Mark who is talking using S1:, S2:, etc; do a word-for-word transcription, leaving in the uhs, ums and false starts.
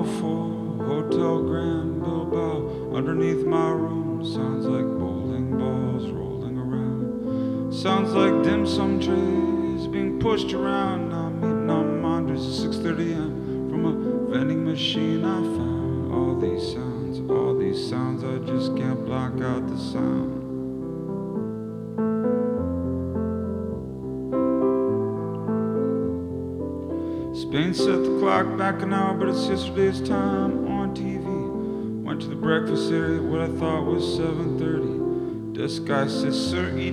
S1: four, Hotel Grand Bilbao. Underneath my room sounds like bowling balls rolling around. Sounds like dim sum trays being pushed around. I'm eating on Mondays at six thirty a.m. From a vending machine I found all these sounds, all these sounds. I just can't block out the sound. Spain set the clock back an hour, but it's yesterday's time on T V. Went to the breakfast area at what I thought was seven thirty. Desk guy says, "Sir, eat